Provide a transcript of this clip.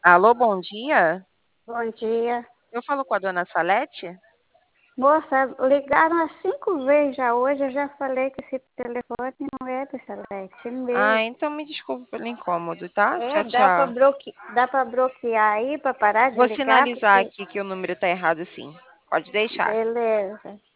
Alô, bom dia. Bom dia. Eu falo com a dona Salete? Moça, ligaram as 5 vezes já hoje. Eu já falei que esse telefone não é do Celeste Ah, mesmo. então me desculpe pelo incômodo, tá? É, Tchau, tchau. dá pra bloquear aí, pra parar de Vou ligar, sinalizar porque... aqui que o número tá errado sim. Pode deixar. Beleza.